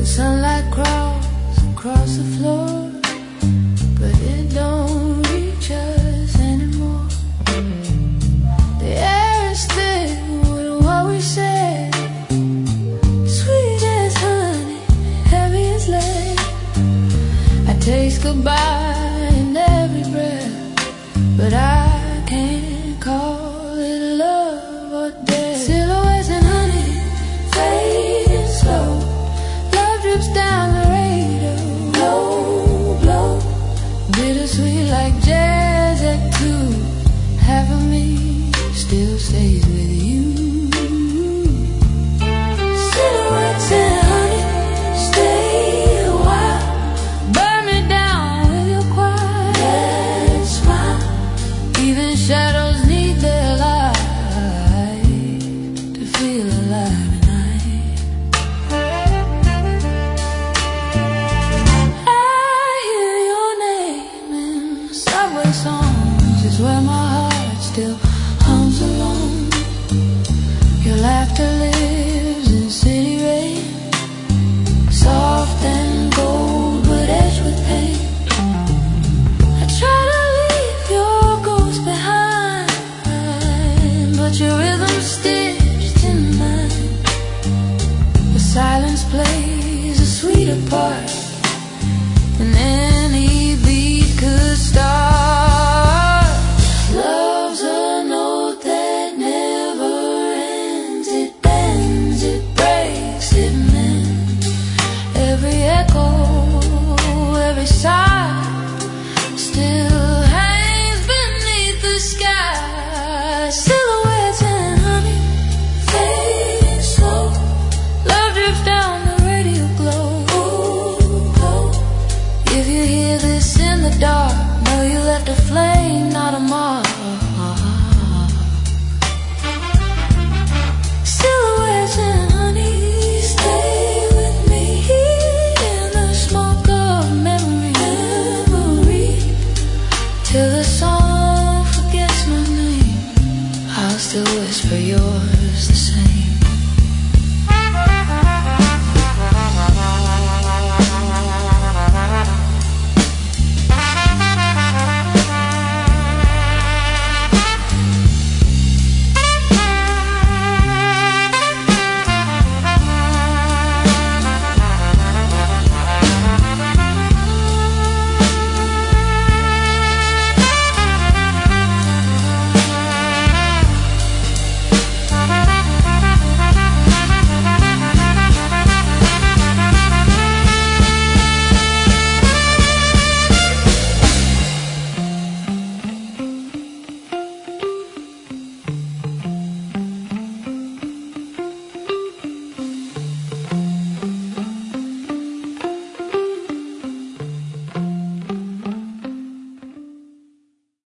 Sunlight crawls across the floor, but it don't reach us anymore. The air is thick with what we said, sweet as honey, heavy as lead. I taste goodbye in every breath, but I can't call it love or death. Silhouettes and honey fading slow, love drips down the radio, blow, blow. Bittersweet like jazz at 2. Half of me still stays with you. Silhouettes and honey, stay a while. Burn me down with your quiet smile. Even shadows need their light to feel alive at night. I hear your name in subway songs, is where my heart still hums along. Your laughter lives in city rain, soft and gold but edged with pain. I try to leave your ghost behind, but your rhythm stitched in mine. The silence plays a sweeter part than any beat could start.